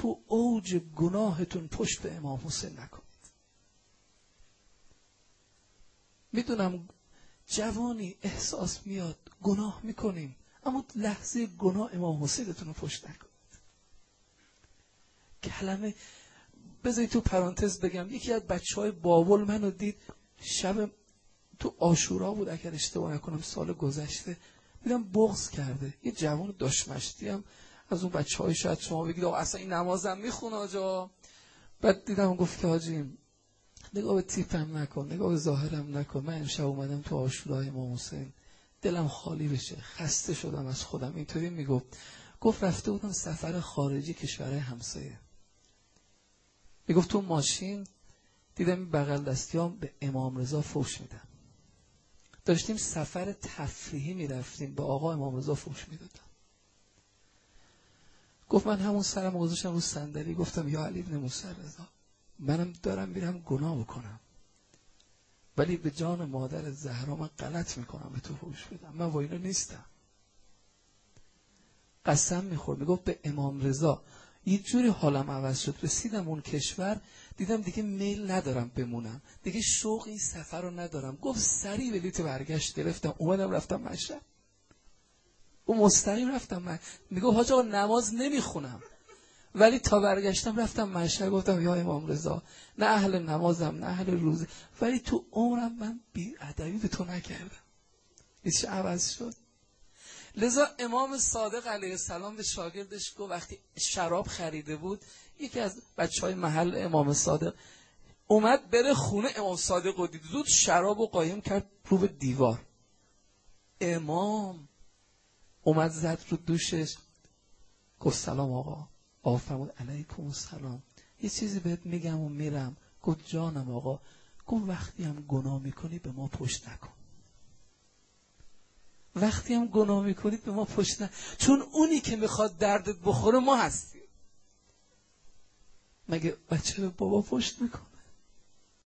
تو اوج گناهتون پشت به امام حسین نکنید. میدونم جوانی احساس میاد گناه میکنیم، اما لحظه گناه امام حسینتون رو پشت نکنید. کلمه بذارید تو پرانتز بگم، یکی از بچهای بابل منو دید شب تو عاشورا بود اگر اشتباه نکنم سال گذشته، دیدم بغض کرده. یه جوان داشمشتی هم از اون بچهای شاید شما بگید اصلا این نمازم میخونه آجا. بعد دیدم گفت که حاجی نگاه به تیپم نکن، نگاه به ظاهرم نکن، من امشب اومدم تو عاشورای امام حسین دلم خالی بشه، خسته شدم از خودم. اینطوری میگفت. گفت رفته بودم سفر خارجی کشورهای همسایه، میگفت تو ماشین دیدم بغل دستیام به امام رضا فوش میدن. داشتیم سفر تفریحی میرفتیم، به آقا امام رضا فوش میدادم. گفت من همون سرم گذاشتم رو صندلی، گفتم یا علی بن موسی رضا، منم دارم میرم گناه بکنم، ولی به جان مادر زهرا من غلط میکنم به تو فوش بدم، من با اینو نیستم. قسم میخورد، میگفت به امام رضا یه جوری حالم عوض شد، رسیدم اون کشور دیدم دیگه میل ندارم بمونم، دیگه شوق این سفر رو ندارم. گفت سریع بلیط برگشت گرفتم، اومدم رفتم مشهد و مستقیم رفتم میگفت حاج آقا نماز نمیخونم، ولی تا برگشتم رفتم مشهد، گفتم یا امام رضا نه اهل نمازم نه اهل روزه، ولی تو عمرم من بی ادبی به تو نکردم. هیچ عوض شد. لذا امام صادق علیه السلام به شاگردش گفت وقتی شراب خریده بود، یکی از بچهای محل امام صادق اومد بره خونه امام صادق و دید، زود شراب و قایم کرد رو به دیوار. امام اومد زد رو دوشش، گفت سلام آقا. آقا فرمود علیکم السلام، یه چیزی بهت میگم و میرم. گفت جانم آقا. گفت وقتی هم گناه میکنی به ما پشت نکن، وقتی هم گناه میکنید به ما پشت نکن، چون اونی که میخواد دردت بخوره ما هستیم. مگه بچه به بابا پشت میکنه؟